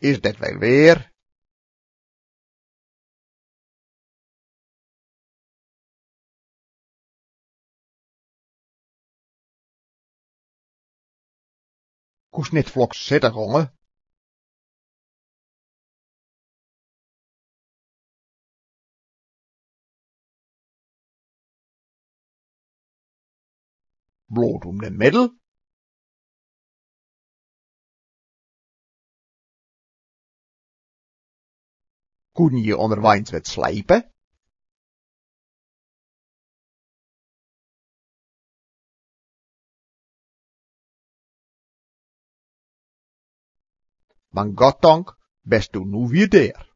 Is dat wel weer? Koes net vloks zitten gongen? Bloot om de middel? Koen je onderwijns wat slijpen? Maar goddank best u nu weer daar.